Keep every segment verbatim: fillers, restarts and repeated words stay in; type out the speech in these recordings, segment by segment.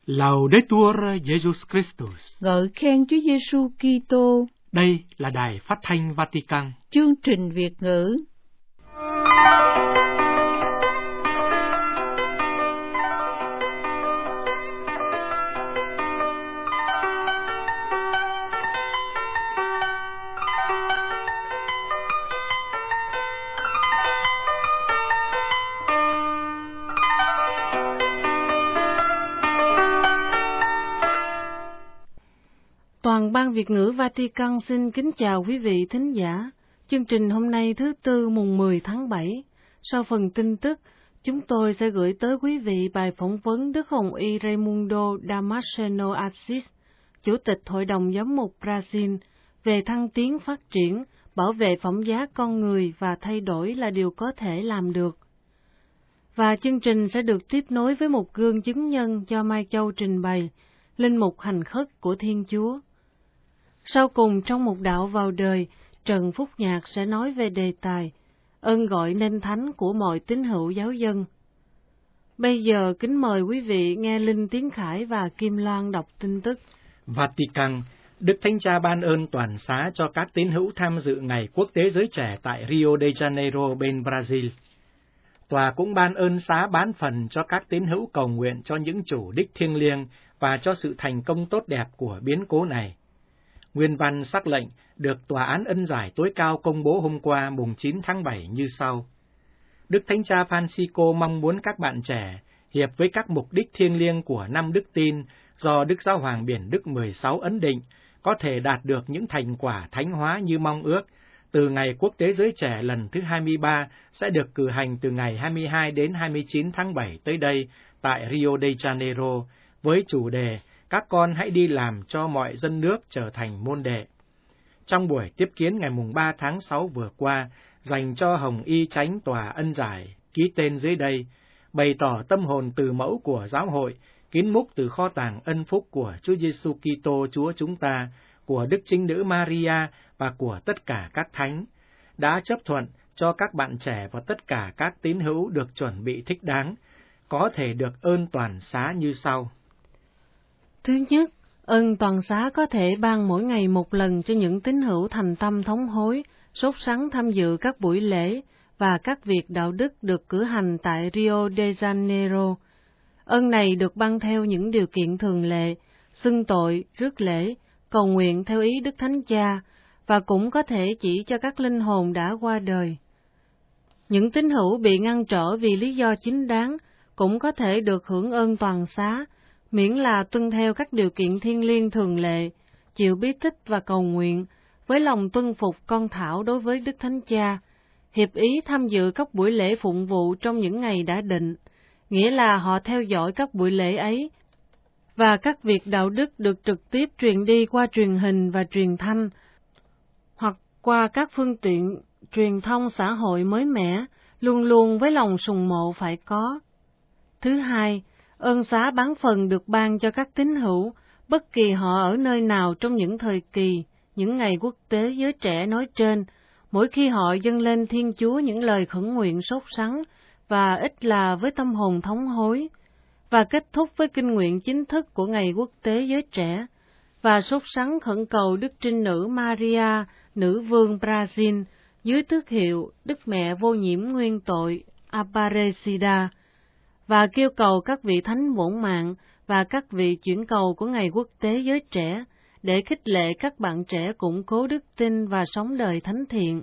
Laudetur Jesus Christus. Ngợi khen Chúa Giêsu Kitô. Đây là đài phát thanh Vatican. Chương trình Việt ngữ. Toàn ban Việt ngữ Vatican xin kính chào quý vị thính giả. Chương trình hôm nay thứ Tư mùng mười tháng bảy. Sau phần tin tức, chúng tôi sẽ gửi tới quý vị bài phỏng vấn Đức Hồng Y Raimundo Damasceno Assis, Chủ tịch Hội đồng Giám mục Brazil, về thăng tiến phát triển, bảo vệ phẩm giá con người và thay đổi là điều có thể làm được. Và chương trình sẽ được tiếp nối với một gương chứng nhân do Mai Châu trình bày, linh mục hành khất của Thiên Chúa. Sau cùng trong một đạo vào đời, Trần Phúc Nhạc sẽ nói về đề tài ơn gọi nên thánh của mọi tín hữu giáo dân. Bây giờ kính mời quý vị nghe Linh Tiến Khải và Kim Loan đọc tin tức. Vatican, Đức Thánh Cha ban ơn toàn xá cho các tín hữu tham dự Ngày Quốc tế Giới Trẻ tại Rio de Janeiro bên Brazil. Tòa cũng ban ơn xá bán phần cho các tín hữu cầu nguyện cho những chủ đích thiêng liêng và cho sự thành công tốt đẹp của biến cố này. Nguyên văn sắc lệnh được Tòa án Ân giải tối cao công bố hôm qua mùng chín tháng bảy như sau. Đức Thánh Cha Francisco mong muốn các bạn trẻ hiệp với các mục đích thiêng liêng của năm đức tin do Đức Giáo hoàng Biển Đức mười sáu ấn định có thể đạt được những thành quả thánh hóa như mong ước, từ Ngày Quốc tế Giới Trẻ lần thứ hai mươi ba sẽ được cử hành từ ngày hai mươi hai đến hai mươi chín tháng bảy tới đây tại Rio de Janeiro với chủ đề Các con hãy đi làm cho mọi dân nước trở thành môn đệ. Trong buổi tiếp kiến ngày mùng ba tháng sáu vừa qua, dành cho Hồng Y Chánh Tòa Ân giải, ký tên dưới đây, bày tỏ tâm hồn từ mẫu của giáo hội, kín múc từ kho tàng ân phúc của Chúa Giêsu Kitô Chúa chúng ta, của Đức Trinh Nữ Maria và của tất cả các thánh, đã chấp thuận cho các bạn trẻ và tất cả các tín hữu được chuẩn bị thích đáng, có thể được ơn toàn xá như sau. Thứ nhất, ơn toàn xá có thể ban mỗi ngày một lần cho những tín hữu thành tâm thống hối, sốt sắng tham dự các buổi lễ và các việc đạo đức được cử hành tại Rio de Janeiro. Ơn này được ban theo những điều kiện thường lệ, xưng tội, rước lễ, cầu nguyện theo ý Đức Thánh Cha, và cũng có thể chỉ cho các linh hồn đã qua đời. Những tín hữu bị ngăn trở vì lý do chính đáng cũng có thể được hưởng ơn toàn xá, miễn là tuân theo các điều kiện thiêng liêng thường lệ, chịu bí tích và cầu nguyện, với lòng tuân phục con thảo đối với Đức Thánh Cha, hiệp ý tham dự các buổi lễ phụng vụ trong những ngày đã định, nghĩa là họ theo dõi các buổi lễ ấy, và các việc đạo đức được trực tiếp truyền đi qua truyền hình và truyền thanh, hoặc qua các phương tiện truyền thông xã hội mới mẻ, luôn luôn với lòng sùng mộ phải có. Thứ hai, ơn xá bán phần được ban cho các tín hữu, bất kỳ họ ở nơi nào trong những thời kỳ, những ngày quốc tế giới trẻ nói trên, mỗi khi họ dâng lên Thiên Chúa những lời khẩn nguyện sốt sắng và ít là với tâm hồn thống hối, và kết thúc với kinh nguyện chính thức của Ngày Quốc tế Giới Trẻ, và sốt sắng khẩn cầu Đức Trinh Nữ Maria, Nữ Vương Brazil, dưới tước hiệu Đức Mẹ Vô Nhiễm Nguyên Tội Aparecida, và kêu cầu các vị thánh bổn mạng và các vị chuyển cầu của Ngày Quốc tế Giới Trẻ để khích lệ các bạn trẻ củng cố đức tin và sống đời thánh thiện.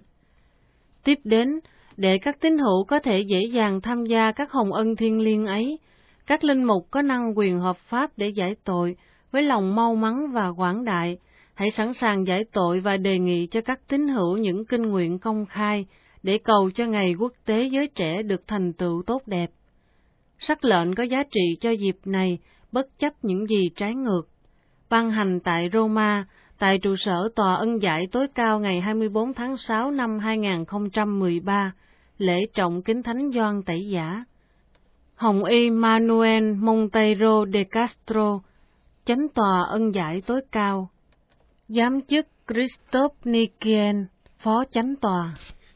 Tiếp đến, để các tín hữu có thể dễ dàng tham gia các hồng ân thiêng liêng ấy, các linh mục có năng quyền hợp pháp để giải tội với lòng mau mắn và quảng đại, hãy sẵn sàng giải tội và đề nghị cho các tín hữu những kinh nguyện công khai để cầu cho Ngày Quốc tế Giới Trẻ được thành tựu tốt đẹp. Sắc lệnh có giá trị cho dịp này, bất chấp những gì trái ngược. Ban hành tại Roma, tại trụ sở Tòa Ân giải tối cao ngày hai mươi bốn tháng sáu năm hai nghìn không trăm mười ba, lễ trọng kính Thánh Gioan Tẩy Giả. Hồng Y Manuel Monteiro de Castro, Chánh Tòa Ân giải tối cao. Giám chức Christophe Nikien, Phó Chánh Tòa.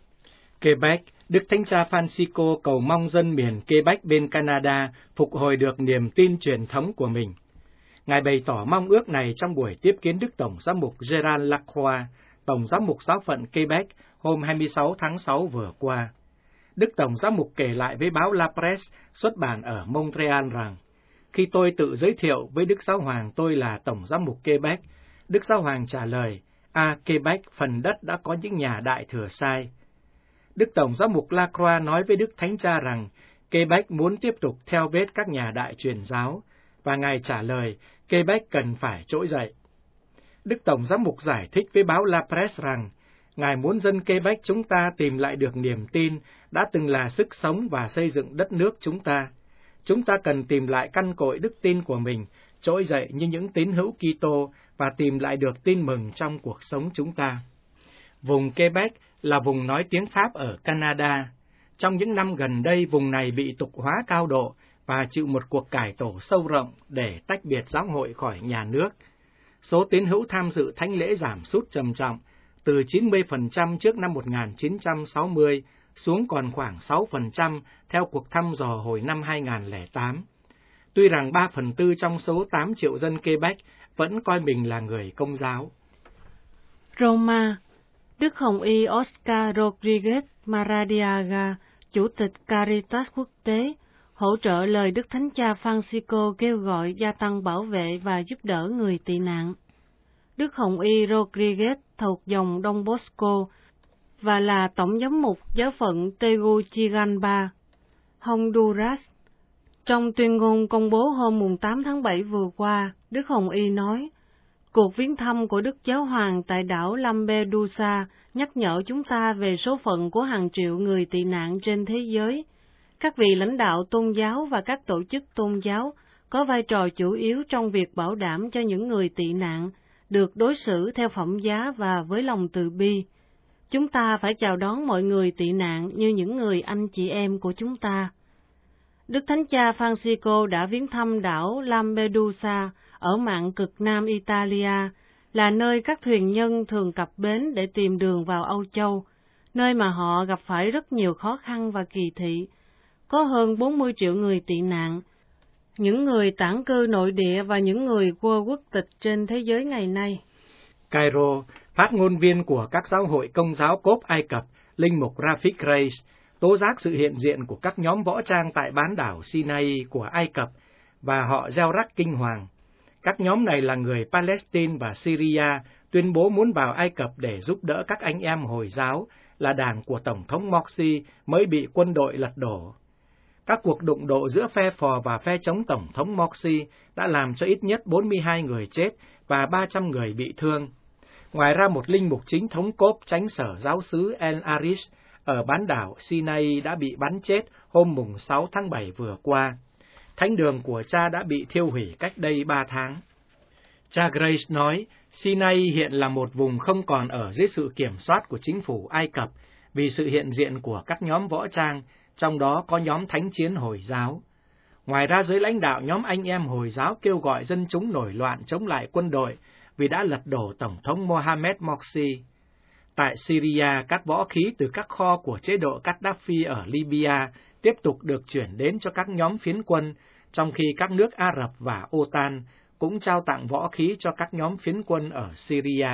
Quebec, Đức Thánh Cha Francisco cầu mong dân miền Quebec bên Canada phục hồi được niềm tin truyền thống của mình. Ngài bày tỏ mong ước này trong buổi tiếp kiến Đức Tổng giám mục Gerard Lacroix, Tổng giám mục giáo phận Quebec hôm hai mươi sáu tháng sáu vừa qua. Đức Tổng giám mục kể lại với báo La Presse xuất bản ở Montreal rằng, khi tôi tự giới thiệu với Đức Giáo Hoàng tôi là Tổng giám mục Quebec, Đức Giáo Hoàng trả lời, à Quebec, phần đất đã có những nhà đại thừa sai. Đức Tổng giám mục Lacroix nói với Đức Thánh Cha rằng, Quebec muốn tiếp tục theo vết các nhà đại truyền giáo, và Ngài trả lời, Quebec cần phải trỗi dậy. Đức Tổng giám mục giải thích với báo La Presse rằng, Ngài muốn dân Quebec chúng ta tìm lại được niềm tin đã từng là sức sống và xây dựng đất nước chúng ta. Chúng ta cần tìm lại căn cội đức tin của mình, trỗi dậy như những tín hữu Kitô và tìm lại được tin mừng trong cuộc sống chúng ta. Vùng Quebec là vùng nói tiếng Pháp ở Canada. Trong những năm gần đây, vùng này bị tục hóa cao độ và chịu một cuộc cải tổ sâu rộng để tách biệt giáo hội khỏi nhà nước. Số tín hữu tham dự thánh lễ giảm sút trầm trọng, từ chín mươi phần trăm trước năm một nghìn chín trăm sáu mươi xuống còn khoảng sáu phần trăm theo cuộc thăm dò hồi năm hai nghìn không trăm lẻ tám. Tuy rằng ba phần tư trong số tám triệu dân Quebec vẫn coi mình là người Công giáo. Roma, Đức Hồng Y Oscar Rodriguez Maradiaga, Chủ tịch Caritas Quốc tế, hỗ trợ lời Đức Thánh Cha Francisco kêu gọi gia tăng bảo vệ và giúp đỡ người tị nạn. Đức Hồng Y Rodriguez thuộc dòng Don Bosco và là Tổng giám mục giáo phận Tegucigalpa, Honduras. Trong tuyên ngôn công bố hôm tám tháng bảy vừa qua, Đức Hồng Y nói, cuộc viếng thăm của Đức Giáo Hoàng tại đảo Lampedusa nhắc nhở chúng ta về số phận của hàng triệu người tị nạn trên thế giới. Các vị lãnh đạo tôn giáo và các tổ chức tôn giáo có vai trò chủ yếu trong việc bảo đảm cho những người tị nạn được đối xử theo phẩm giá và với lòng từ bi. Chúng ta phải chào đón mọi người tị nạn như những người anh chị em của chúng ta. Đức Thánh Cha Francisco đã viếng thăm đảo Lampedusa ở mạn cực nam Italia, là nơi các thuyền nhân thường cập bến để tìm đường vào Âu Châu, nơi mà họ gặp phải rất nhiều khó khăn và kỳ thị. Có hơn bốn mươi triệu người tị nạn, những người tản cư nội địa và những người qua quốc tịch trên thế giới ngày nay. Cairo, phát ngôn viên của các giáo hội Công giáo Cốp Ai Cập, linh mục Rafik Reis, tố giác sự hiện diện của các nhóm võ trang tại bán đảo Sinai của Ai Cập và họ gieo rắc kinh hoàng. Các nhóm này là người Palestine và Syria tuyên bố muốn vào Ai Cập để giúp đỡ các anh em Hồi giáo, là đảng của Tổng thống Morsi mới bị quân đội lật đổ. Các cuộc đụng độ giữa phe phò và phe chống Tổng thống Morsi đã làm cho ít nhất bốn mươi hai người chết và ba trăm người bị thương. Ngoài ra, một linh mục chính thống Cốp Chánh sở giáo xứ El Arish ở bán đảo Sinai đã bị bắn chết hôm mùng sáu tháng bảy vừa qua. Thánh đường của cha đã bị thiêu hủy cách đây ba tháng. Cha Grace nói, Sinai hiện là một vùng không còn ở dưới sự kiểm soát của chính phủ Ai Cập vì sự hiện diện của các nhóm võ trang, trong đó có nhóm thánh chiến Hồi giáo. Ngoài ra, giới lãnh đạo nhóm anh em Hồi giáo kêu gọi dân chúng nổi loạn chống lại quân đội vì đã lật đổ Tổng thống Mohamed Morsi. Tại Syria, các võ khí từ các kho của chế độ Gaddafi ở Libya tiếp tục được chuyển đến cho các nhóm phiến quân, trong khi các nước Ả Rập và ô tan cũng trao tặng võ khí cho các nhóm phiến quân ở Syria.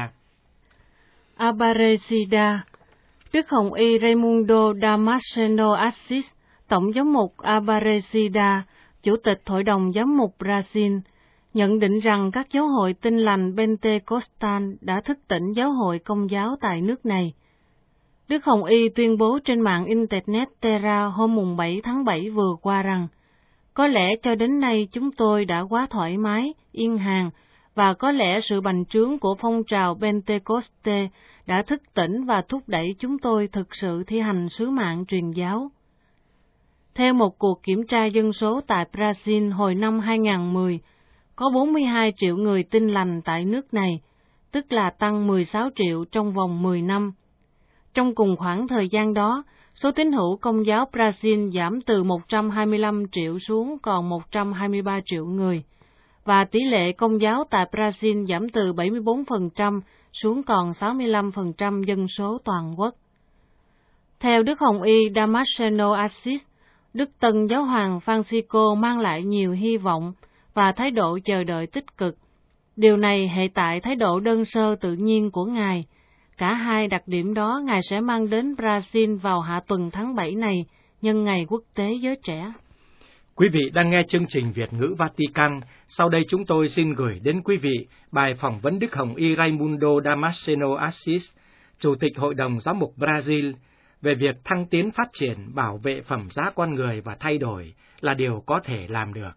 Aparecida, Đức Hồng Y Raimundo Damasceno Assis, Tổng giám mục Aparecida, Chủ tịch Hội đồng Giám mục Brazil, nhận định rằng các giáo hội Tin lành Pentecostal đã thức tỉnh giáo hội Công giáo tại nước này. Đức Hồng Y tuyên bố trên mạng Internet Terra hôm bảy tháng bảy vừa qua rằng, có lẽ cho đến nay chúng tôi đã quá thoải mái, yên hàng, và có lẽ sự bành trướng của phong trào Pentecoste đã thức tỉnh và thúc đẩy chúng tôi thực sự thi hành sứ mạng truyền giáo. Theo một cuộc kiểm tra dân số tại Brazil hồi năm hai nghìn không trăm mười, có bốn mươi hai triệu người tin lành tại nước này, tức là tăng mười sáu triệu trong vòng mười năm. Trong cùng khoảng thời gian đó, số tín hữu Công giáo Brazil giảm từ một trăm hai mươi lăm triệu xuống còn một trăm hai mươi ba triệu người, và tỷ lệ Công giáo tại Brazil giảm từ bảy mươi bốn phần trăm xuống còn sáu mươi lăm phần trăm dân số toàn quốc. Theo Đức Hồng Y Damasceno Assis, Đức Tân Giáo hoàng Francisco mang lại nhiều hy vọng và thái độ chờ đợi tích cực. Điều này hệ tại thái độ đơn sơ tự nhiên của Ngài. Cả hai đặc điểm đó Ngài sẽ mang đến Brazil vào hạ tuần tháng bảy này, nhân ngày quốc tế giới trẻ. Quý vị đang nghe chương trình Việt ngữ Vatican. Sau đây chúng tôi xin gửi đến quý vị bài phỏng vấn Đức Hồng Y Raimundo Damasceno Assis, Chủ tịch Hội đồng Giám mục Brazil, về việc thăng tiến phát triển, bảo vệ phẩm giá con người và thay đổi là điều có thể làm được.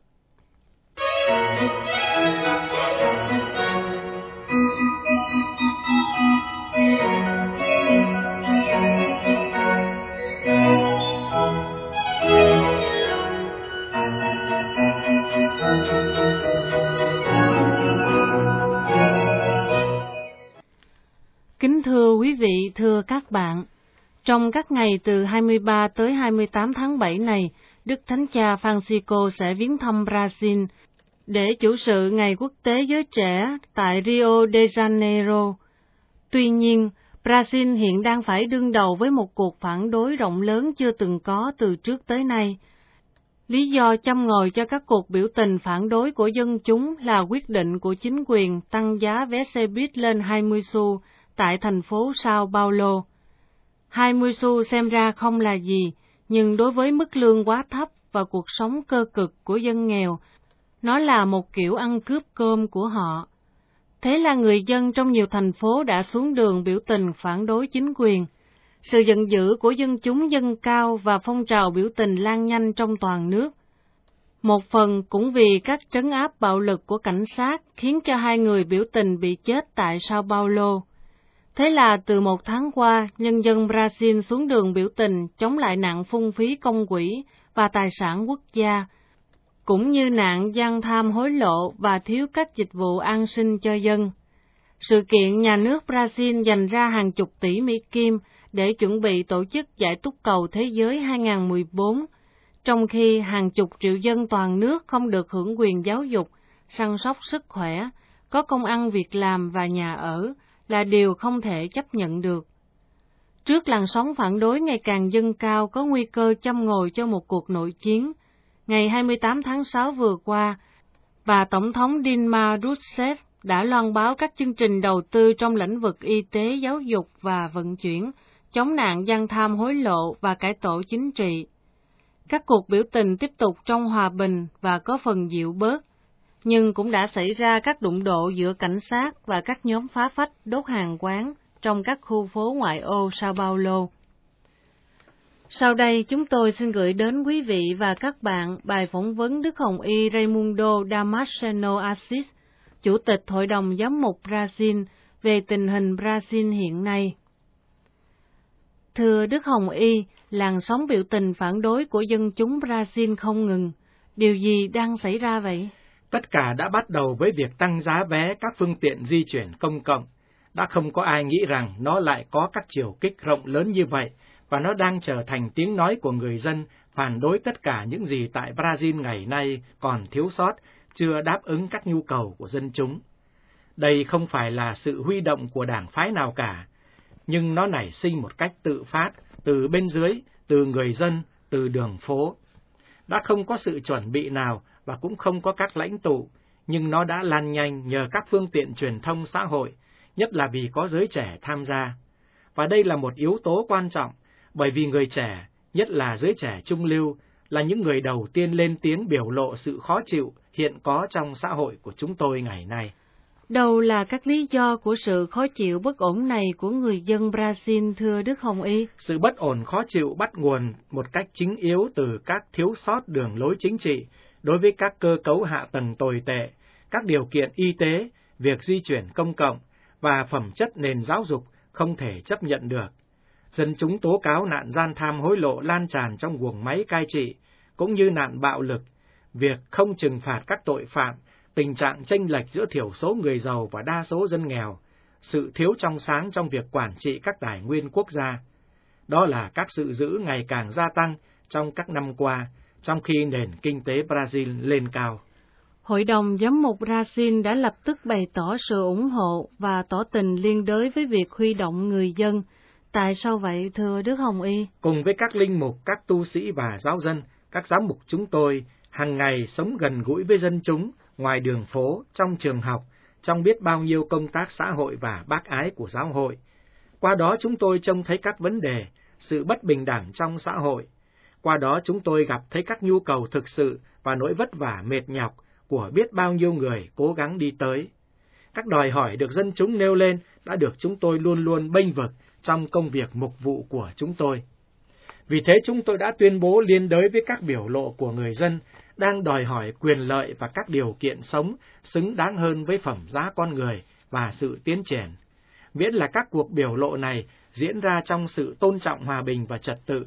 Kính thưa quý vị, thưa các bạn, trong các ngày từ hai mươi ba tới hai mươi tám tháng bảy này, Đức Thánh Cha Francisco sẽ viếng thăm Brazil để chủ sự Ngày Quốc tế Giới Trẻ tại Rio de Janeiro. Tuy nhiên, Brazil hiện đang phải đương đầu với một cuộc phản đối rộng lớn chưa từng có từ trước tới nay. Lý do châm ngòi cho các cuộc biểu tình phản đối của dân chúng là quyết định của chính quyền tăng giá vé xe buýt lên hai mươi xu tại thành phố Sao Paulo. hai mươi xu xem ra không là gì, nhưng đối với mức lương quá thấp và cuộc sống cơ cực của dân nghèo, nó là một kiểu ăn cướp cơm của họ. Thế là người dân trong nhiều thành phố đã xuống đường biểu tình phản đối chính quyền. Sự giận dữ của dân chúng dâng cao và phong trào biểu tình lan nhanh trong toàn nước. Một phần cũng vì các trấn áp bạo lực của cảnh sát khiến cho hai người biểu tình bị chết tại Sao Paulo. Thế là từ một tháng qua, nhân dân Brazil xuống đường biểu tình chống lại nạn phung phí công quỹ và tài sản quốc gia, cũng như nạn gian tham hối lộ và thiếu các dịch vụ an sinh cho dân. Sự kiện nhà nước Brazil dành ra hàng chục tỷ Mỹ Kim để chuẩn bị tổ chức Giải Túc Cầu Thế giới hai không một bốn, trong khi hàng chục triệu dân toàn nước không được hưởng quyền giáo dục, săn sóc sức khỏe, có công ăn việc làm và nhà ở, là điều không thể chấp nhận được. Trước làn sóng phản đối ngày càng dâng cao có nguy cơ châm ngòi cho một cuộc nội chiến, ngày hai mươi tám tháng sáu vừa qua, bà Tổng thống Dilma Rousseff đã loan báo các chương trình đầu tư trong lĩnh vực y tế, giáo dục và vận chuyển, chống nạn gian tham hối lộ và cải tổ chính trị. Các cuộc biểu tình tiếp tục trong hòa bình và có phần dịu bớt, nhưng cũng đã xảy ra các đụng độ giữa cảnh sát và các nhóm phá phách đốt hàng quán trong các khu phố ngoại ô Sao Paulo. Sau đây chúng tôi xin gửi đến quý vị và các bạn bài phỏng vấn Đức Hồng Y Raimundo Damasceno Assis, Chủ tịch Hội đồng Giám mục Brazil, về tình hình Brazil hiện nay. Thưa Đức Hồng Y, làn sóng biểu tình phản đối của dân chúng Brazil không ngừng. Điều gì đang xảy ra vậy? Tất cả đã bắt đầu với việc tăng giá vé các phương tiện di chuyển công cộng. Đã không có ai nghĩ rằng nó lại có các chiều kích rộng lớn như vậy, và nó đang trở thành tiếng nói của người dân phản đối tất cả những gì tại Brazil ngày nay còn thiếu sót, chưa đáp ứng các nhu cầu của dân chúng. Đây không phải là sự huy động của đảng phái nào cả, nhưng nó nảy sinh một cách tự phát, từ bên dưới, từ người dân, từ đường phố. Đã không có sự chuẩn bị nào và cũng không có các lãnh tụ, nhưng nó đã lan nhanh nhờ các phương tiện truyền thông xã hội, nhất là vì có giới trẻ tham gia. Và đây là một yếu tố quan trọng, bởi vì người trẻ, nhất là giới trẻ trung lưu, là những người đầu tiên lên tiếng biểu lộ sự khó chịu hiện có trong xã hội của chúng tôi ngày nay. Đâu là các lý do của sự khó chịu bất ổn này của người dân Brazil, thưa Đức Hồng Y? Sự bất ổn khó chịu bắt nguồn một cách chính yếu từ các thiếu sót đường lối chính trị đối với các cơ cấu hạ tầng tồi tệ, các điều kiện y tế, việc di chuyển công cộng và phẩm chất nền giáo dục không thể chấp nhận được. Dân chúng tố cáo nạn gian tham hối lộ lan tràn trong guồng máy cai trị, cũng như nạn bạo lực, việc không trừng phạt các tội phạm, tình trạng chênh lệch giữa thiểu số người giàu và đa số dân nghèo, sự thiếu trong sáng trong việc quản trị các tài nguyên quốc gia. Đó là các sự dữ ngày càng gia tăng trong các năm qua, trong khi nền kinh tế Brazil lên cao. Hội đồng Giám mục Brazil đã lập tức bày tỏ sự ủng hộ và tỏ tình liên đới với việc huy động người dân. Tại sao vậy, thưa Đức Hồng Y? Cùng với các linh mục, các tu sĩ và giáo dân, các giám mục chúng tôi hàng ngày sống gần gũi với dân chúng ngoài đường phố, trong trường học, trong biết bao nhiêu công tác xã hội và bác ái của giáo hội. Qua đó chúng tôi trông thấy các vấn đề, sự bất bình đẳng trong xã hội. Qua đó chúng tôi gặp thấy các nhu cầu thực sự và nỗi vất vả mệt nhọc của biết bao nhiêu người cố gắng đi tới. Các đòi hỏi được dân chúng nêu lên đã được chúng tôi luôn luôn bênh vực trong công việc mục vụ của chúng tôi. Vì thế chúng tôi đã tuyên bố liên đới với các biểu lộ của người dân đang đòi hỏi quyền lợi và các điều kiện sống xứng đáng hơn với phẩm giá con người và sự tiến triển. Miễn là các cuộc biểu lộ này diễn ra trong sự tôn trọng hòa bình và trật tự.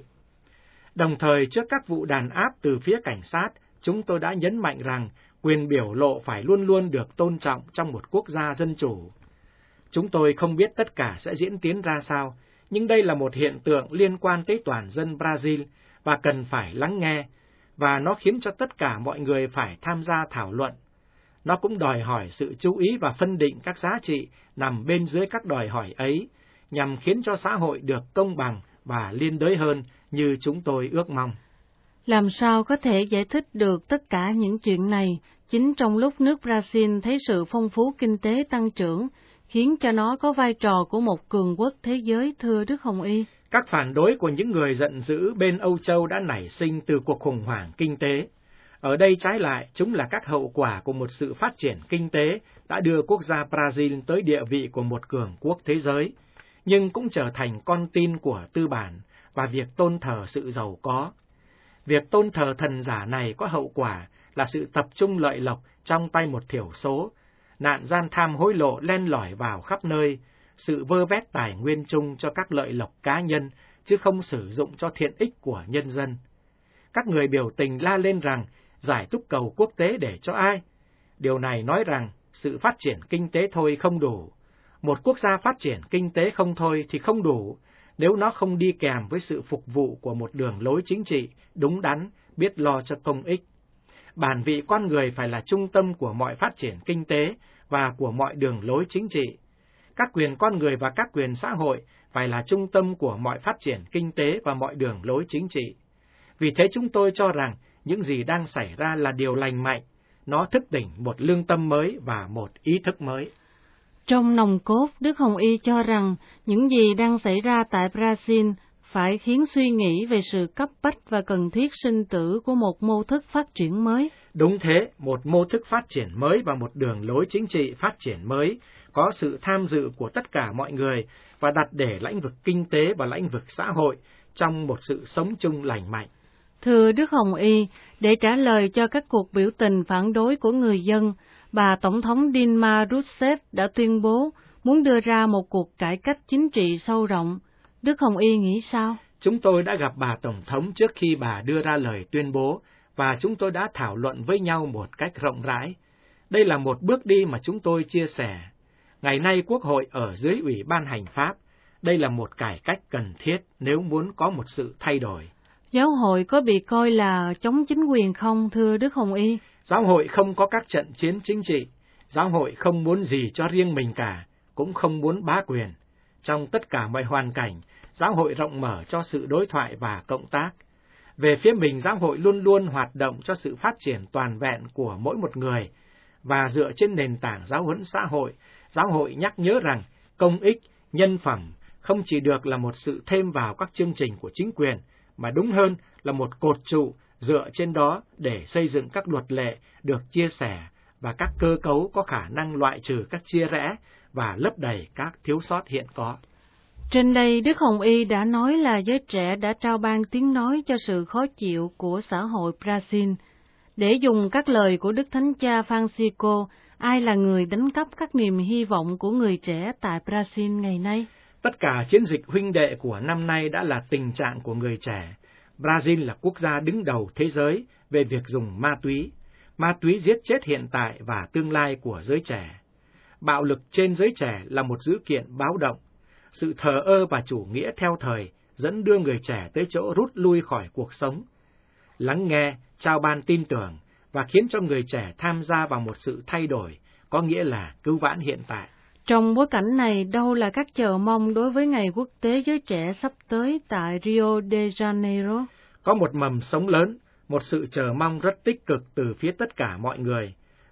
Đồng thời, trước các vụ đàn áp từ phía cảnh sát, chúng tôi đã nhấn mạnh rằng quyền biểu lộ phải luôn luôn được tôn trọng trong một quốc gia dân chủ. Chúng tôi không biết tất cả sẽ diễn tiến ra sao, nhưng đây là một hiện tượng liên quan tới toàn dân Brazil và cần phải lắng nghe, và nó khiến cho tất cả mọi người phải tham gia thảo luận. Nó cũng đòi hỏi sự chú ý và phân định các giá trị nằm bên dưới các đòi hỏi ấy, nhằm khiến cho xã hội được công bằng và liên đới hơn như chúng tôi ước mong. Làm sao có thể giải thích được tất cả những chuyện này chính trong lúc nước Brazil thấy sự phong phú kinh tế tăng trưởng, khiến cho nó có vai trò của một cường quốc thế giới, thưa Đức Hồng Y? Các phản đối của những người giận dữ bên Âu Châu đã nảy sinh từ cuộc khủng hoảng kinh tế. Ở đây trái lại, chúng là các hậu quả của một sự phát triển kinh tế đã đưa quốc gia Brazil tới địa vị của một cường quốc thế giới, nhưng cũng trở thành con tin của tư bản và việc tôn thờ sự giàu có. Việc tôn thờ thần giả này có hậu quả là sự tập trung lợi lộc trong tay một thiểu số, nạn gian tham hối lộ len lỏi vào khắp nơi, sự vơ vét tài nguyên chung cho các lợi lộc cá nhân, chứ không sử dụng cho thiện ích của nhân dân. Các người biểu tình la lên rằng giải túc cầu quốc tế để cho ai? Điều này nói rằng sự phát triển kinh tế thôi không đủ. Một quốc gia phát triển kinh tế không thôi thì không đủ, nếu nó không đi kèm với sự phục vụ của một đường lối chính trị đúng đắn, biết lo cho công ích. Bản vị con người phải là trung tâm của mọi phát triển kinh tế và của mọi đường lối chính trị. Các quyền con người và các quyền xã hội phải là trung tâm của mọi phát triển kinh tế và mọi đường lối chính trị. Vì thế chúng tôi cho rằng những gì đang xảy ra là điều lành mạnh, nó thức tỉnh một lương tâm mới và một ý thức mới. Trong nòng cốt, Đức Hồng Y cho rằng những gì đang xảy ra tại Brazil phải khiến suy nghĩ về sự cấp bách và cần thiết sinh tử của một mô thức phát triển mới. Đúng thế, một mô thức phát triển mới và một đường lối chính trị phát triển mới, có sự tham dự của tất cả mọi người và đặt để lĩnh vực kinh tế và lĩnh vực xã hội trong một sự sống chung lành mạnh. Thưa Đức Hồng Y, để trả lời cho các cuộc biểu tình phản đối của người dân, bà Tổng thống Dilma Rousseff đã tuyên bố muốn đưa ra một cuộc cải cách chính trị sâu rộng. Đức Hồng Y nghĩ sao? Chúng tôi đã gặp bà Tổng thống trước khi bà đưa ra lời tuyên bố, và chúng tôi đã thảo luận với nhau một cách rộng rãi. Đây là một bước đi mà chúng tôi chia sẻ. Ngày nay Quốc hội ở dưới Ủy ban Hành pháp, đây là một cải cách cần thiết nếu muốn có một sự thay đổi. Giáo hội có bị coi là chống chính quyền không, thưa Đức Hồng Y? Giáo hội không có các trận chiến chính trị. Giáo hội không muốn gì cho riêng mình cả, cũng không muốn bá quyền. Trong tất cả mọi hoàn cảnh, giáo hội rộng mở cho sự đối thoại và cộng tác. Về phía mình, giáo hội luôn luôn hoạt động cho sự phát triển toàn vẹn của mỗi một người, và dựa trên nền tảng giáo huấn xã hội, giáo hội nhắc nhớ rằng công ích, nhân phẩm không chỉ được là một sự thêm vào các chương trình của chính quyền, mà đúng hơn là một cột trụ dựa trên đó để xây dựng các luật lệ được chia sẻ và các cơ cấu có khả năng loại trừ các chia rẽ và lấp đầy các thiếu sót hiện có. Trên đây, Đức Hồng Y đã nói là giới trẻ đã trao ban tiếng nói cho sự khó chịu của xã hội Brazil. Để dùng các lời của Đức Thánh Cha Francisco, ai là người đánh cắp các niềm hy vọng của người trẻ tại Brazil ngày nay? Tất cả chiến dịch huynh đệ của năm nay đã là tình trạng của người trẻ. Brazil là quốc gia đứng đầu thế giới về việc dùng ma túy. Ma túy giết chết hiện tại và tương lai của giới trẻ. Bạo lực trên giới trẻ là một dữ kiện báo động. Sự thờ ơ và chủ nghĩa theo thời dẫn đưa người trẻ tới chỗ rút lui khỏi cuộc sống. Lắng nghe, trao ban tin tưởng và khiến cho người trẻ tham gia vào một sự thay đổi, có nghĩa là cứu vãn hiện tại. Trong bối cảnh này, đâu là các chờ mong đối với Ngày Quốc tế Giới Trẻ sắp tới tại Rio de Janeiro? Có một mầm sống lớn, một sự chờ mong rất tích cực từ phía tất cả mọi người.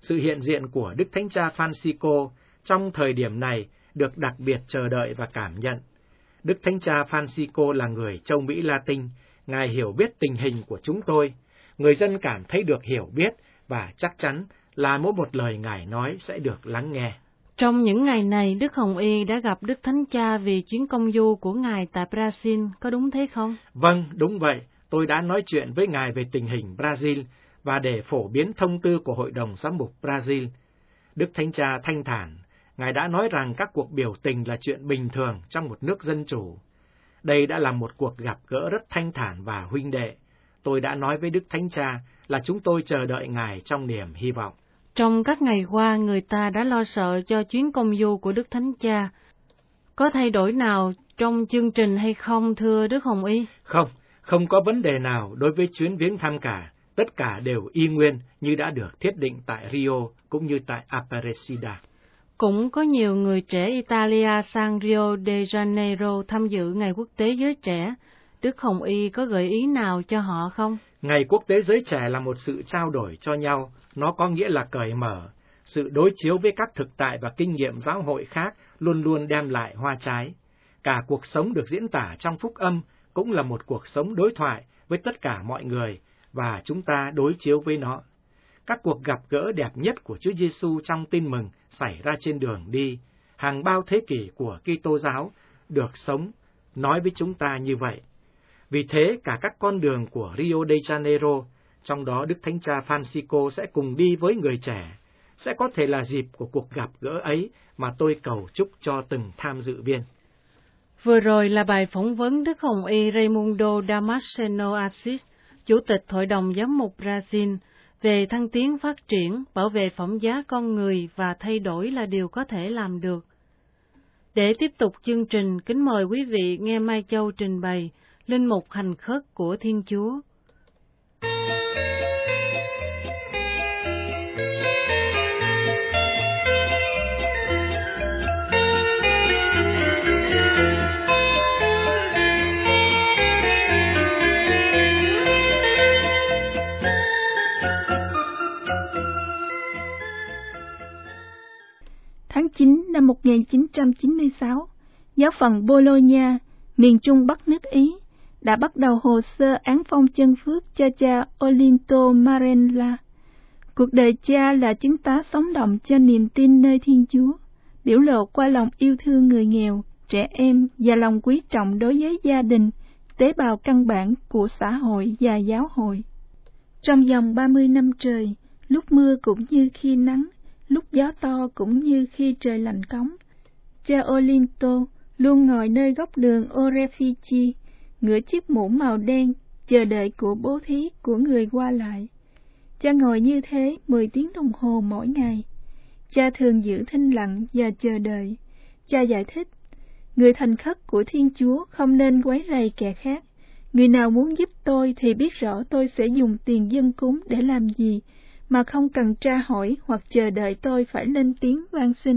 Sự hiện diện của Đức Thánh Cha Francisco trong thời điểm này được đặc biệt chờ đợi và cảm nhận. Đức Thánh Cha Francisco là người châu Mỹ Latin, Ngài hiểu biết tình hình của chúng tôi. Người dân cảm thấy được hiểu biết và chắc chắn là mỗi một lời Ngài nói sẽ được lắng nghe. Trong những ngày này, Đức Hồng Y đã gặp Đức Thánh Cha vì chuyến công du của Ngài tại Brazil, có đúng thế không? Vâng, đúng vậy. Tôi đã nói chuyện với Ngài về tình hình Brazil và để phổ biến thông tư của Hội đồng Giám mục Brazil. Đức Thánh Cha thanh thản, Ngài đã nói rằng các cuộc biểu tình là chuyện bình thường trong một nước dân chủ. Đây đã là một cuộc gặp gỡ rất thanh thản và huynh đệ. Tôi đã nói với Đức Thánh Cha là chúng tôi chờ đợi Ngài trong niềm hy vọng. Trong các ngày qua, người ta đã lo sợ cho chuyến công du của Đức Thánh Cha. Có thay đổi nào trong chương trình hay không, thưa Đức Hồng Y? Không, không có vấn đề nào đối với chuyến viếng thăm cả. Tất cả đều y nguyên như đã được thiết định tại Rio cũng như tại Aparecida. Cũng có nhiều người trẻ Italia sang Rio de Janeiro tham dự Ngày Quốc tế Giới Trẻ. Đức Hồng Y có gợi ý nào cho họ không? Ngày Quốc tế Giới Trẻ là một sự trao đổi cho nhau, nó có nghĩa là cởi mở. Sự đối chiếu với các thực tại và kinh nghiệm giáo hội khác luôn luôn đem lại hoa trái. Cả cuộc sống được diễn tả trong phúc âm cũng là một cuộc sống đối thoại với tất cả mọi người, và chúng ta đối chiếu với nó. Các cuộc gặp gỡ đẹp nhất của Chúa Giêsu trong Tin Mừng xảy ra trên đường đi, hàng bao thế kỷ của Kitô giáo được sống, nói với chúng ta như vậy. Vì thế, cả các con đường của Rio de Janeiro, trong đó Đức Thánh Cha Francisco sẽ cùng đi với người trẻ, sẽ có thể là dịp của cuộc gặp gỡ ấy mà tôi cầu chúc cho từng tham dự viên. Vừa rồi là bài phỏng vấn Đức Hồng Y Raimundo Damasceno Assis, Chủ tịch Hội đồng Giám mục Brazil, về thăng tiến phát triển, bảo vệ phẩm giá con người và thay đổi là điều có thể làm được. Để tiếp tục chương trình, kính mời quý vị nghe Mai Châu trình bày Linh mục hành khất của Thiên Chúa. Tháng chín năm một nghìn chín trăm chín mươi sáu, giáo phận Bologna, miền trung bắc nước Ý, đã bắt đầu hồ sơ án phong chân phước cho cha Olinto Marella. Cuộc đời cha là chứng tá sống động cho niềm tin nơi Thiên Chúa, biểu lộ qua lòng yêu thương người nghèo, trẻ em và lòng quý trọng đối với gia đình, tế bào căn bản của xã hội và giáo hội. Trong vòng ba mươi năm trời, lúc mưa cũng như khi nắng, lúc gió to cũng như khi trời lạnh cóng, cha Olinto luôn ngồi nơi góc đường Orefici, ngửa chiếc mũ màu đen, chờ đợi của bố thí của người qua lại. Cha ngồi như thế mười tiếng đồng hồ mỗi ngày. Cha thường giữ thinh lặng và chờ đợi. Cha giải thích, người thành khất của Thiên Chúa không nên quấy rầy kẻ khác. Người nào muốn giúp tôi thì biết rõ tôi sẽ dùng tiền dâng cúng để làm gì, mà không cần tra hỏi hoặc chờ đợi tôi phải lên tiếng van xin.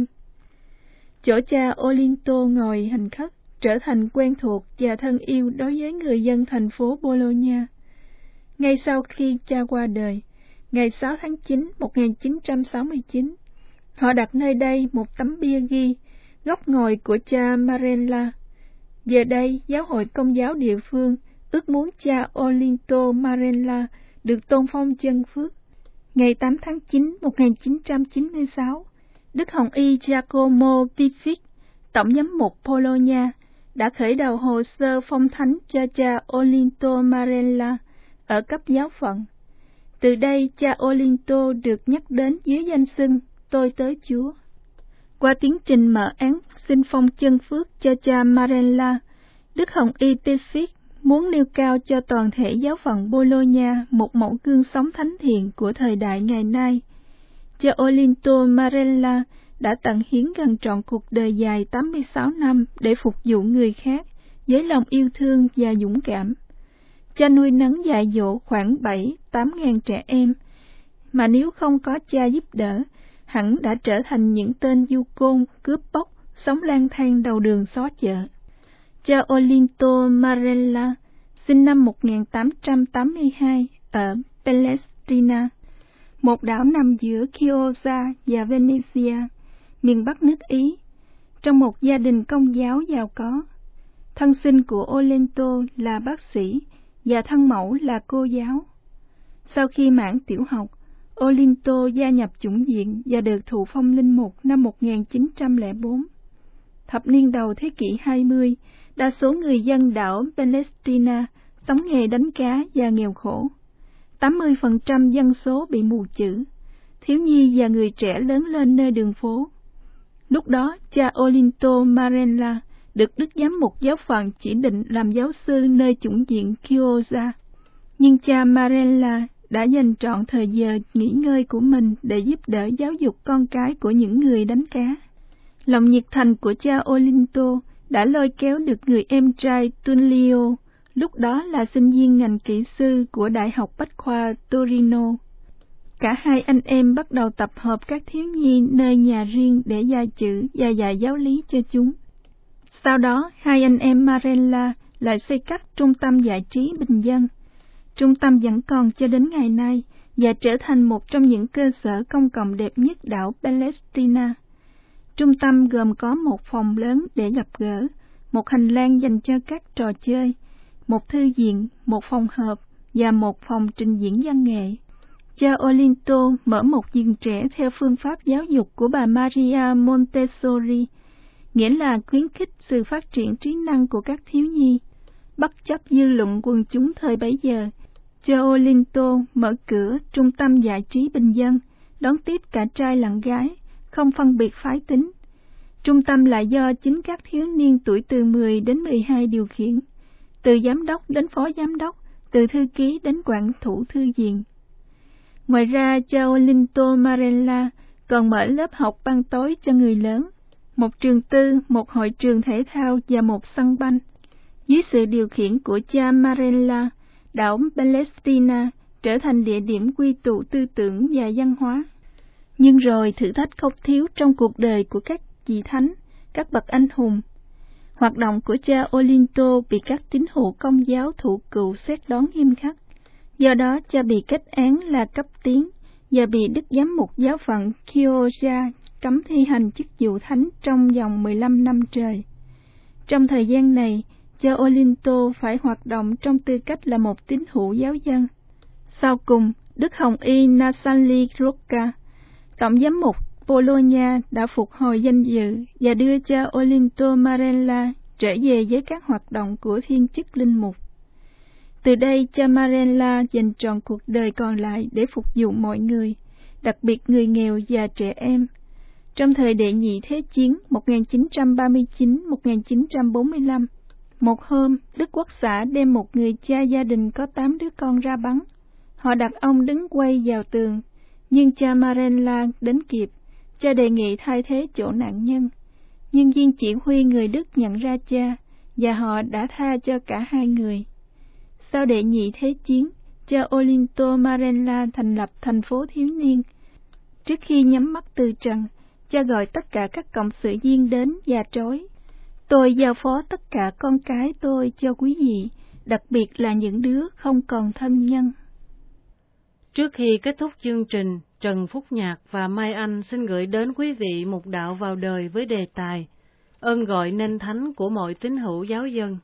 Chỗ cha Olinto ngồi hành khất trở thành quen thuộc và thân yêu đối với người dân thành phố Bologna. Ngay sau khi cha qua đời, ngày sáu tháng chín một nghìn chín trăm sáu mươi chín, họ đặt nơi đây một tấm bia ghi góc ngồi của cha Marella. Giờ đây, giáo hội Công giáo địa phương ước muốn cha Olinto Marella được tôn phong chân phước. Ngày tám tháng chín một nghìn chín trăm chín mươi sáu, Đức Hồng Y Giacomo Piffic, Tổng giám mục Bologna, đã khởi đầu hồ sơ phong thánh cho cha Olinto Marella ở cấp giáo phận. Từ đây, cha Olinto được nhắc đến dưới danh xưng Tôi tới Chúa. Qua tiến trình mở án xin phong chân phước cho cha Marella, Đức Hồng Y Piffic muốn nêu cao cho toàn thể giáo phận Bologna một mẫu gương sống thánh thiện của thời đại ngày nay. Cha Olinto Marella đã tận hiến gần trọn cuộc đời dài tám mươi sáu năm để phục vụ người khác với lòng yêu thương và dũng cảm. Cha nuôi nấng dạy dỗ khoảng bảy tám ngàn trẻ em, mà nếu không có cha giúp đỡ, hẳn đã trở thành những tên du côn, cướp bóc, sống lang thang đầu đường xó chợ. Cha Olinto Marella sinh năm một nghìn tám trăm tám mươi hai ở Palestrina, một đảo nằm giữa Chioggia và Venezia, miền Bắc nước Ý, trong một gia đình công giáo giàu có. Thân sinh của Olento là bác sĩ và thân mẫu là cô giáo. Sau khi mãn tiểu học, Olento gia nhập chủng viện và được thụ phong linh mục năm một nghìn chín trăm lẻ bốn. Thập niên đầu thế kỷ hai mươi, đa số người dân đảo Palestrina sống nghề đánh cá và nghèo khổ. tám mươi phần trăm dân số bị mù chữ, thiếu nhi và người trẻ lớn lên nơi đường phố. Lúc đó, cha Olinto Marella được Đức Giám mục giáo phận chỉ định làm giáo sư nơi chủng viện Chioggia. Nhưng cha Marella đã dành trọn thời giờ nghỉ ngơi của mình để giúp đỡ giáo dục con cái của những người đánh cá. Lòng nhiệt thành của cha Olinto đã lôi kéo được người em trai Tullio, lúc đó là sinh viên ngành kỹ sư của Đại học Bách khoa Torino. Cả hai anh em bắt đầu tập hợp các thiếu nhi nơi nhà riêng để dạy chữ và dạy giáo lý cho chúng. Sau đó, hai anh em Marella lại xây cất trung tâm giải trí bình dân. Trung tâm vẫn còn cho đến ngày nay và trở thành một trong những cơ sở công cộng đẹp nhất đảo Palestrina. Trung tâm gồm có một phòng lớn để gặp gỡ, một hành lang dành cho các trò chơi, một thư viện, một phòng họp và một phòng trình diễn văn nghệ. Cha Olinto mở một vườn trẻ theo phương pháp giáo dục của bà Maria Montessori, nghĩa là khuyến khích sự phát triển trí năng của các thiếu nhi. Bất chấp dư luận quần chúng thời bấy giờ, cha Olinto mở cửa trung tâm giải trí bình dân, đón tiếp cả trai lẫn gái, không phân biệt phái tính. Trung tâm là do chính các thiếu niên tuổi từ mười đến mười hai điều khiển, từ giám đốc đến phó giám đốc, từ thư ký đến quản thủ thư viện. Ngoài ra, cha Olinto Marella còn mở lớp học ban tối cho người lớn, một trường tư, một hội trường thể thao và một sân banh. Dưới sự điều khiển của cha Marella, đảo Palestrina trở thành địa điểm quy tụ tư tưởng và văn hóa. Nhưng rồi thử thách không thiếu trong cuộc đời của các vị thánh, các bậc anh hùng. Hoạt động của cha Olinto bị các tín hữu Công giáo thủ cựu xét đoán nghiêm khắc. Do đó, cha bị kết án là cấp tiến và bị Đức Giám mục giáo phận Chioggia cấm thi hành chức vụ thánh trong vòng mười lăm năm trời. Trong thời gian này, cha Olinto phải hoạt động trong tư cách là một tín hữu giáo dân. Sau cùng, Đức Hồng Y Nasali Rocca, tổng giám mục Bologna, đã phục hồi danh dự và đưa cha Olinto Marella trở về với các hoạt động của thiên chức linh mục. Từ đây, cha Marella dành trọn cuộc đời còn lại để phục vụ mọi người, đặc biệt người nghèo và trẻ em. Trong thời đệ nhị thế chiến một nghìn chín trăm ba mươi chín đến một nghìn chín trăm bốn mươi lăm, một hôm, Đức Quốc xã đem một người cha gia đình có tám đứa con ra bắn. Họ đặt ông đứng quay vào tường, nhưng cha Marella đến kịp. Cha đề nghị thay thế chỗ nạn nhân. Nhân viên chỉ huy người Đức nhận ra cha, và họ đã tha cho cả hai người. Sau đệ nhị thế chiến, cha Olinto Marella thành lập thành phố thiếu niên. Trước khi nhắm mắt từ trần, cha gọi tất cả các cộng sự viên đến và trói. Tôi giao phó tất cả con cái tôi cho quý vị, đặc biệt là những đứa không còn thân nhân. Trước khi kết thúc chương trình, Trần Phúc Nhạc và Mai Anh xin gửi đến quý vị một đạo vào đời với đề tài ơn gọi nên thánh của mọi tín hữu giáo dân.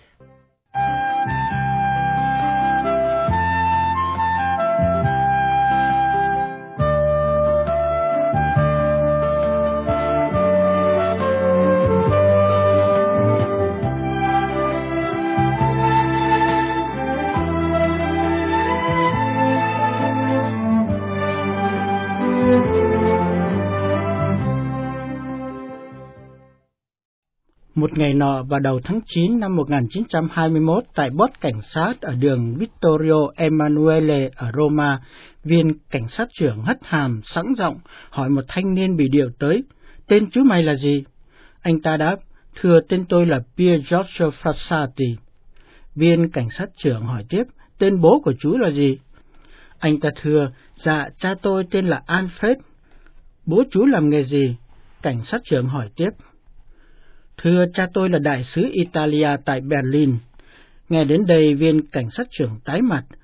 Một ngày nọ vào đầu tháng chín năm một nghìn chín trăm hai mươi mốt, tại bốt cảnh sát ở đường Vittorio Emanuele ở Roma, viên cảnh sát trưởng hất hàm sẵn giọng hỏi một thanh niên bị điều tới, tên chú mày là gì? Anh ta đáp, thưa tên tôi là Pier Giorgio Frassati. Viên cảnh sát trưởng hỏi tiếp, tên bố của chú là gì? Anh ta thưa, dạ cha tôi tên là Alfred. Bố chú làm nghề gì? Cảnh sát trưởng hỏi tiếp. Thưa cha tôi là đại sứ Italia tại Berlin. Nghe đến đây, viên cảnh sát trưởng tái mặt,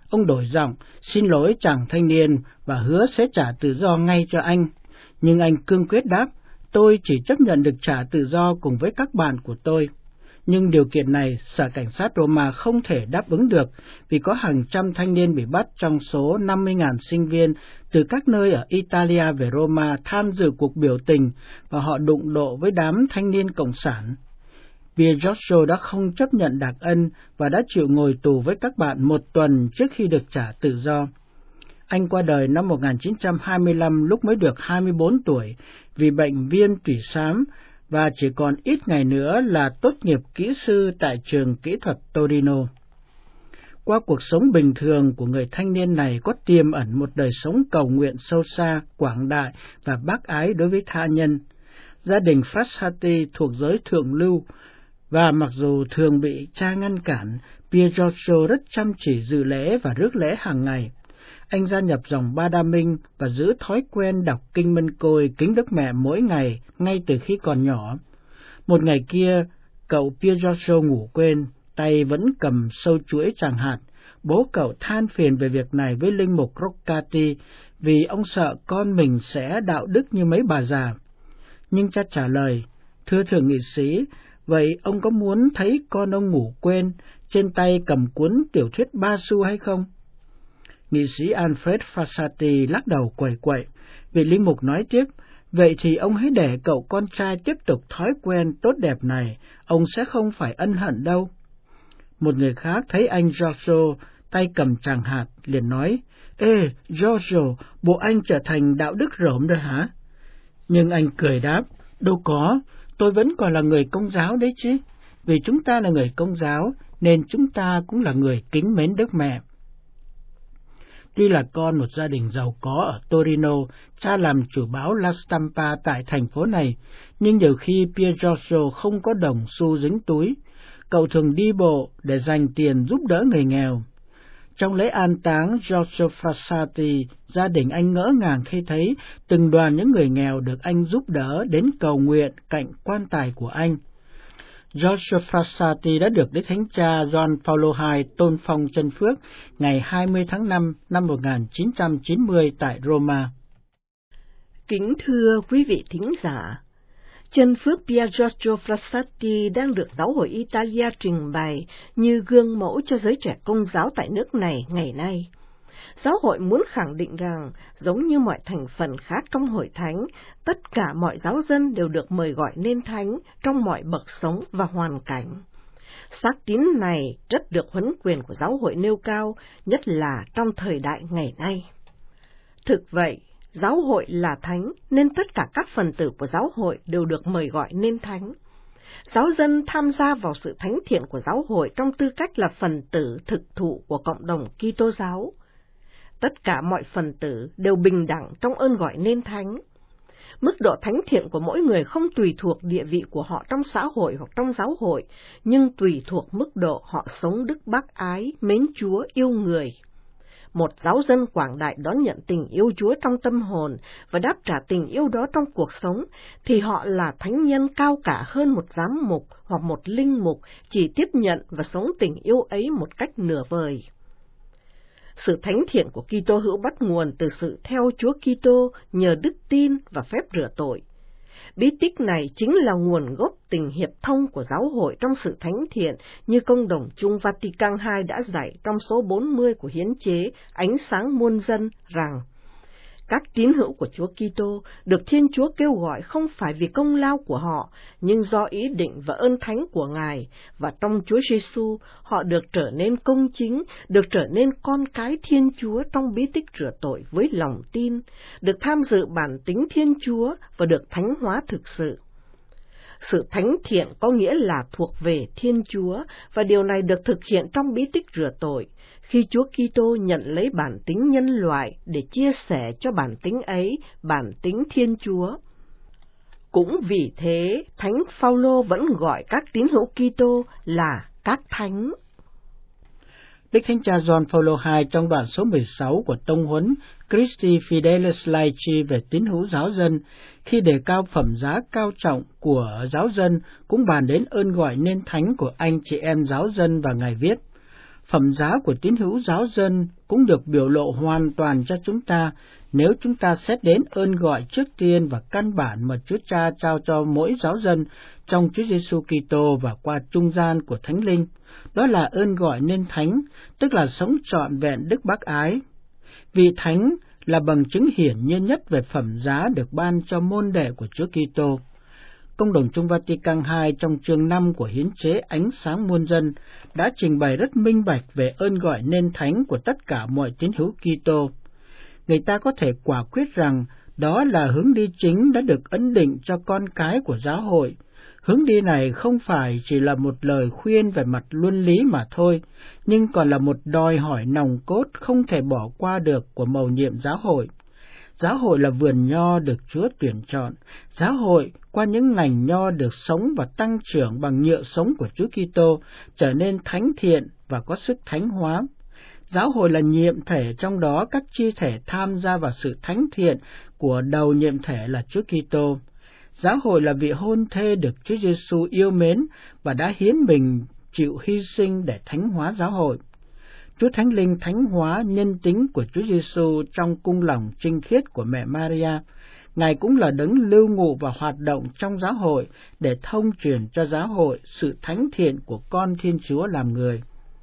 Ông đổi giọng, xin lỗi chàng thanh niên và hứa sẽ trả tự do ngay cho anh. Nhưng anh cương quyết đáp, tôi chỉ chấp nhận được trả tự do cùng với các bạn của tôi. Nhưng điều kiện này, Sở Cảnh sát Roma không thể đáp ứng được vì có hàng trăm thanh niên bị bắt trong số năm mươi nghìn sinh viên từ các nơi ở Italia về Roma tham dự cuộc biểu tình và họ đụng độ với đám thanh niên cộng sản. Pier Giorgio đã không chấp nhận đặc ân và đã chịu ngồi tù với các bạn một tuần trước khi được trả tự do. Anh qua đời năm một nghìn chín trăm hai mươi lăm lúc mới được hai mươi bốn tuổi vì bệnh viêm tủy xám và chỉ còn ít ngày nữa là tốt nghiệp kỹ sư tại trường kỹ thuật Torino. Qua cuộc sống bình thường của người thanh niên này có tiềm ẩn một đời sống cầu nguyện sâu xa, quảng đại và bác ái đối với tha nhân. Gia đình Frassati thuộc giới thượng lưu và mặc dù thường bị cha ngăn cản, Pier Giorgio rất chăm chỉ dự lễ và rước lễ hàng ngày. Anh gia nhập dòng Ba Đa Minh và giữ thói quen đọc kinh Mân Côi kính Đức Mẹ mỗi ngày ngay từ khi còn nhỏ. Một ngày kia, cậu Pier Giorgio ngủ quên, tay vẫn cầm sâu chuỗi tràng hạt. Bố cậu than phiền về việc này với linh mục Roccati vì ông sợ con mình sẽ đạo đức như mấy bà già. Nhưng cha trả lời, thưa thượng nghị sĩ, vậy ông có muốn thấy con ông ngủ quên, trên tay cầm cuốn tiểu thuyết Ba Xu hay không? Nghị sĩ Alfred Frassati lắc đầu quẩy quậy. Vị linh mục nói tiếp, vậy thì ông hãy để cậu con trai tiếp tục thói quen tốt đẹp này, ông sẽ không phải ân hận đâu. Một người khác thấy anh Giorgio tay cầm tràng hạt, liền nói, ê, Giorgio, bộ anh trở thành đạo đức rỗm rồi hả? Nhưng anh cười đáp, đâu có, tôi vẫn còn là người Công giáo đấy chứ. Vì chúng ta là người Công giáo, nên chúng ta cũng là người kính mến Đức Mẹ. Tuy là con một gia đình giàu có ở Torino, cha làm chủ báo La Stampa tại thành phố này, nhưng nhiều khi Pier Giorgio không có đồng xu dính túi. Cậu thường đi bộ để dành tiền giúp đỡ người nghèo. Trong lễ an táng Giorgio Frassati, gia đình anh ngỡ ngàng khi thấy từng đoàn những người nghèo được anh giúp đỡ đến cầu nguyện cạnh quan tài của anh. Giorgio Frassati đã được Đức Thánh Cha Gioan Phaolô hai tôn phong chân phước ngày hai mươi tháng năm năm một nghìn chín trăm chín mươi tại Roma. Kính thưa quý vị thính giả, chân phước Pier Giorgio Frassati đang được Giáo hội Italia trình bày như gương mẫu cho giới trẻ Công giáo tại nước này ngày nay. Giáo hội muốn khẳng định rằng, giống như mọi thành phần khác trong hội thánh, tất cả mọi giáo dân đều được mời gọi nên thánh trong mọi bậc sống và hoàn cảnh. Xác tín này rất được huấn quyền của giáo hội nêu cao, nhất là trong thời đại ngày nay. Thực vậy, giáo hội là thánh nên tất cả các phần tử của giáo hội đều được mời gọi nên thánh. Giáo dân tham gia vào sự thánh thiện của giáo hội trong tư cách là phần tử thực thụ của cộng đồng Kitô giáo. Tất cả mọi phần tử đều bình đẳng trong ơn gọi nên thánh. Mức độ thánh thiện của mỗi người không tùy thuộc địa vị của họ trong xã hội hoặc trong giáo hội, nhưng tùy thuộc mức độ họ sống đức bác ái, mến Chúa, yêu người. Một giáo dân quảng đại đón nhận tình yêu Chúa trong tâm hồn và đáp trả tình yêu đó trong cuộc sống, thì họ là thánh nhân cao cả hơn một giám mục hoặc một linh mục chỉ tiếp nhận và sống tình yêu ấy một cách nửa vời. Sự thánh thiện của Kitô hữu bắt nguồn từ sự theo Chúa Kitô nhờ đức tin và phép rửa tội. Bí tích này chính là nguồn gốc tình hiệp thông của giáo hội trong sự thánh thiện như Công đồng chung Vatican hai đã dạy trong số bốn mươi của hiến chế Ánh sáng muôn dân rằng các tín hữu của Chúa Kitô được Thiên Chúa kêu gọi không phải vì công lao của họ, nhưng do ý định và ơn thánh của Ngài, và trong Chúa Giêsu họ được trở nên công chính, được trở nên con cái Thiên Chúa trong bí tích rửa tội với lòng tin, được tham dự bản tính Thiên Chúa và được thánh hóa thực sự. Sự thánh thiện có nghĩa là thuộc về Thiên Chúa, và điều này được thực hiện trong bí tích rửa tội, khi Chúa Kitô nhận lấy bản tính nhân loại để chia sẻ cho bản tính ấy, bản tính Thiên Chúa. Cũng vì thế, Thánh Phaolô vẫn gọi các tín hữu Kitô là các thánh. Đức Thánh Cha Gioan Phaolô hai trong đoạn số mười sáu của tông huấn Christi Fidelis Laici về tín hữu giáo dân, khi đề cao phẩm giá cao trọng của giáo dân, cũng bàn đến ơn gọi nên thánh của anh chị em giáo dân và Ngài viết: Phẩm giá của tín hữu giáo dân cũng được biểu lộ hoàn toàn cho chúng ta nếu chúng ta xét đến ơn gọi trước tiên và căn bản mà Chúa Cha trao cho mỗi giáo dân trong Chúa Giêsu Kitô và qua trung gian của Thánh Linh. Đó là ơn gọi nên thánh, tức là sống trọn vẹn đức bác ái. Vì thánh là bằng chứng hiển nhiên nhất về phẩm giá được ban cho môn đệ của Chúa Kitô. Công đồng Chung Vatican hai trong chương năm của Hiến chế Ánh sáng muôn dân đã trình bày rất minh bạch về ơn gọi nên thánh của tất cả mọi tín hữu Kitô. Người ta có thể quả quyết rằng đó là hướng đi chính đã được ấn định cho con cái của giáo hội. Hướng đi này không phải chỉ là một lời khuyên về mặt luân lý mà thôi, nhưng còn là một đòi hỏi nòng cốt không thể bỏ qua được của mầu nhiệm giáo hội. Giáo hội là vườn nho được Chúa tuyển chọn. Giáo hội qua những ngành nho được sống và tăng trưởng bằng nhựa sống của Chúa Kitô, trở nên thánh thiện và có sức thánh hóa. Giáo hội là nhiệm thể, trong đó các chi thể tham gia vào sự thánh thiện của đầu nhiệm thể là Chúa Kitô. Giáo hội là vị hôn thê được Chúa Giêsu yêu mến và đã hiến mình chịu hy sinh để thánh hóa giáo hội. Chúa Thánh Linh thánh hóa nhân tính của Chúa Giêsu trong cung lòng trinh khiết của mẹ Maria. Ngài cũng là đấng lưu ngụ và hoạt động trong giáo hội để thông truyền cho giáo hội sự thánh thiện của con Thiên Chúa làm người.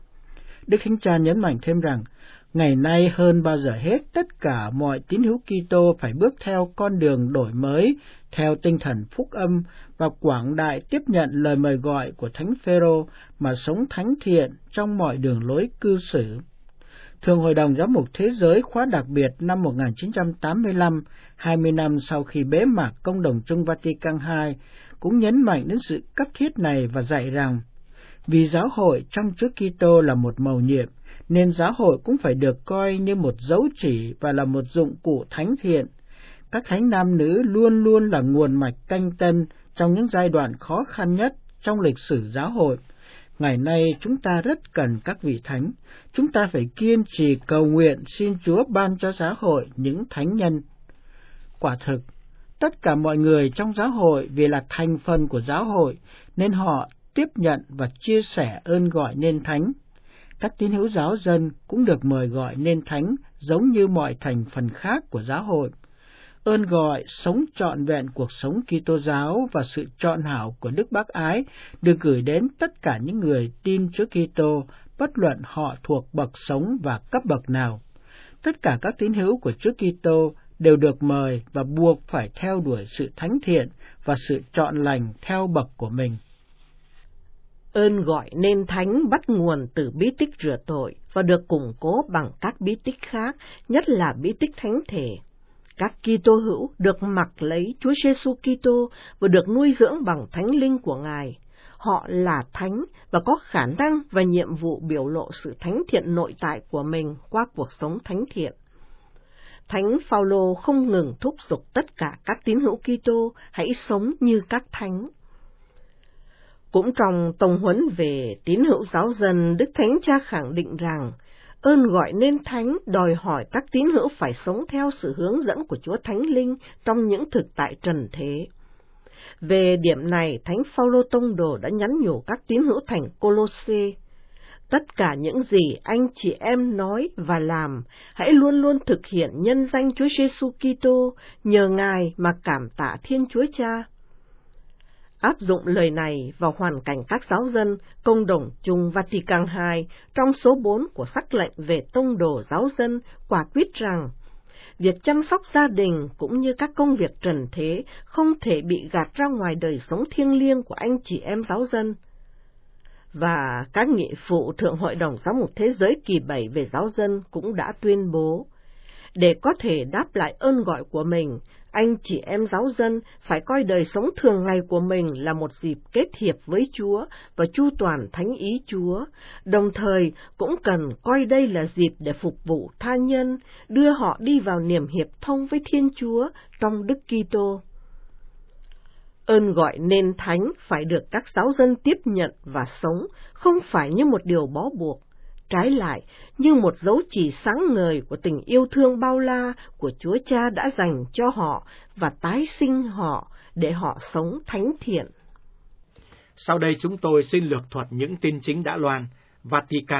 Đức Thánh Cha nhấn mạnh thêm rằng, ngày nay hơn bao giờ hết, tất cả mọi tín hữu Kitô phải bước theo con đường đổi mới, theo tinh thần phúc âm và quảng đại tiếp nhận lời mời gọi của Thánh Phêrô mà sống thánh thiện trong mọi đường lối cư xử. Thường Hội đồng Giám mục Thế giới khóa đặc biệt năm một nghìn chín trăm tám mươi lăm, hai mươi năm sau khi bế mạc Công đồng Chung Vatican hai, cũng nhấn mạnh đến sự cấp thiết này và dạy rằng, vì giáo hội trong Chúa Kitô là một mầu nhiệm, nên giáo hội cũng phải được coi như một dấu chỉ và là một dụng cụ thánh thiện. Các thánh nam nữ luôn luôn là nguồn mạch canh tân trong những giai đoạn khó khăn nhất trong lịch sử giáo hội. Ngày nay chúng ta rất cần các vị thánh. Chúng ta phải kiên trì cầu nguyện xin Chúa ban cho giáo hội những thánh nhân. Quả thực, tất cả mọi người trong giáo hội vì là thành phần của giáo hội nên họ tiếp nhận và chia sẻ ơn gọi nên thánh. Các tín hữu giáo dân cũng được mời gọi nên thánh giống như mọi thành phần khác của giáo hội. Ơn gọi sống trọn vẹn cuộc sống Kitô giáo và sự trọn hảo của Đức Bác Ái được gửi đến tất cả những người tin Chúa Kitô, bất luận họ thuộc bậc sống và cấp bậc nào. Tất cả các tín hữu của Chúa Kitô đều được mời và buộc phải theo đuổi sự thánh thiện và sự trọn lành theo bậc của mình. Ơn gọi nên thánh bắt nguồn từ bí tích rửa tội và được củng cố bằng các bí tích khác, nhất là bí tích thánh thể. Các Kitô hữu được mặc lấy Chúa Giêsu Kitô và được nuôi dưỡng bằng Thánh Linh của Ngài. Họ là thánh và có khả năng và nhiệm vụ biểu lộ sự thánh thiện nội tại của mình qua cuộc sống thánh thiện. Thánh Phaolô không ngừng thúc giục tất cả các tín hữu Kitô hãy sống như các thánh. Cũng trong tông huấn về tín hữu giáo dân, Đức Thánh Cha khẳng định rằng ơn gọi nên thánh đòi hỏi các tín hữu phải sống theo sự hướng dẫn của Chúa Thánh Linh trong những thực tại trần thế. Về điểm này, Thánh Phaolô Tông Đồ đã nhắn nhủ các tín hữu thành Cô-lô-sê: tất cả những gì anh chị em nói và làm, hãy luôn luôn thực hiện nhân danh Chúa Giêsu Kitô, nhờ Ngài mà cảm tạ Thiên Chúa Cha. Áp dụng lời này vào hoàn cảnh các giáo dân, Công đồng Chung Vatican hai trong số bốn của sắc lệnh về tông đồ giáo dân quả quyết rằng việc chăm sóc gia đình cũng như các công việc trần thế không thể bị gạt ra ngoài đời sống thiêng liêng của anh chị em giáo dân. Và các nghị phụ Thượng Hội đồng Giám mục Thế giới kỳ bảy về giáo dân cũng đã tuyên bố, để có thể đáp lại ơn gọi của mình, anh chị em giáo dân phải coi đời sống thường ngày của mình là một dịp kết hiệp với Chúa và chu toàn thánh ý Chúa, đồng thời cũng cần coi đây là dịp để phục vụ tha nhân, đưa họ đi vào niềm hiệp thông với Thiên Chúa trong Đức Kitô. Ơn gọi nên thánh phải được các giáo dân tiếp nhận và sống, không phải như một điều bó buộc, trái lại như một dấu chỉ sáng ngời của tình yêu thương bao la của Chúa Cha đã dành cho họ và tái sinh họ để họ sống thánh thiện. Sau đây chúng tôi xin lược thuật những tin chính đã loan. Vatican,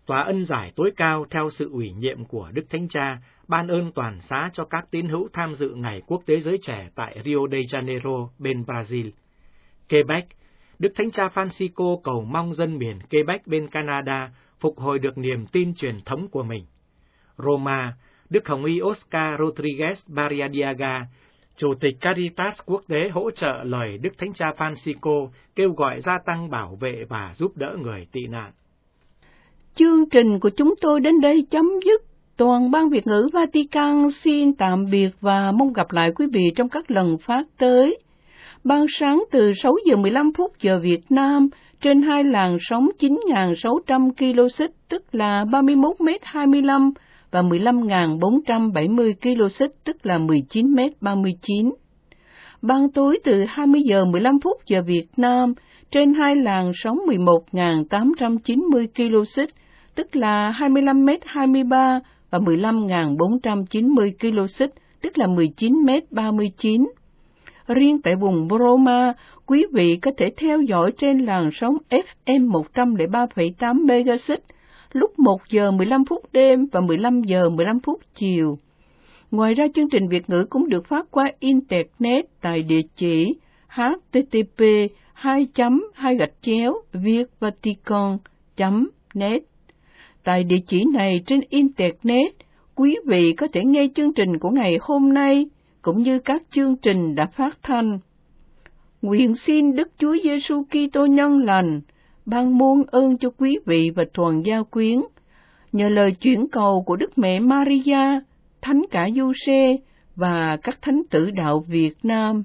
Tòa ân giải tối cao theo sự ủy nhiệm của Đức Thánh Cha ban ơn toàn xá cho các tín hữu tham dự Ngày Quốc tế Giới Trẻ tại Rio de Janeiro bên Brazil. Quebec, Đức Thánh Cha Francisco cầu mong dân miền Quebec bên Canada phục hồi được niềm tin truyền thống của mình. Roma, Đức Hồng Y Oscar Rodriguez Barriadiaga, Chủ tịch Caritas Quốc tế hỗ trợ lời Đức Thánh Cha Francisco kêu gọi gia tăng bảo vệ và giúp đỡ người tị nạn. Chương trình của chúng tôi đến đây chấm dứt. Toàn ban Việt ngữ Vatican xin tạm biệt và mong gặp lại quý vị trong các lần phát tới. Ban sáng từ sáu giờ mười lăm phút giờ Việt Nam trên hai làn sóng chín nghìn sáu trăm ki lô xích tức là ba mươi mốt mét hai mươi lăm và mười lăm nghìn bốn trăm bảy mươi ki lô xích tức là mười chín mét ba mươi chín. Ban tối từ hai mươi giờ mười lăm phút giờ Việt Nam trên hai làn sóng mười một nghìn tám trăm chín mươi ki lô xích tức là hai mươi lăm mét hai mươi ba và mười lăm nghìn bốn trăm chín mươi ki lô xích tức là mười chín mét ba mươi chín. Riêng tại vùng Roma, quý vị có thể theo dõi trên làn sóng ép em một không ba phẩy tám MHz lúc một giờ mười lăm phút đêm và mười lăm giờ mười lăm phút chiều. Ngoài ra, chương trình Việt ngữ cũng được phát qua Internet tại địa chỉ h t t p hai chấm hai gạch chéo vietvatican chấm net. Tại địa chỉ này trên Internet, quý vị có thể nghe chương trình của ngày hôm nay, cũng như các chương trình đã phát thanh. Nguyện xin Đức Chúa Giêsu Kitô nhân lành ban muôn ơn cho quý vị và toàn gia quyến, nhờ lời chuyển cầu của Đức Mẹ Maria, Thánh cả Giuse và các thánh tử đạo Việt Nam.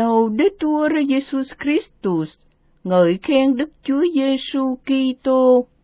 Laudetur Jesus Christus, ngợi khen Đức Chúa Giêsu Kitô.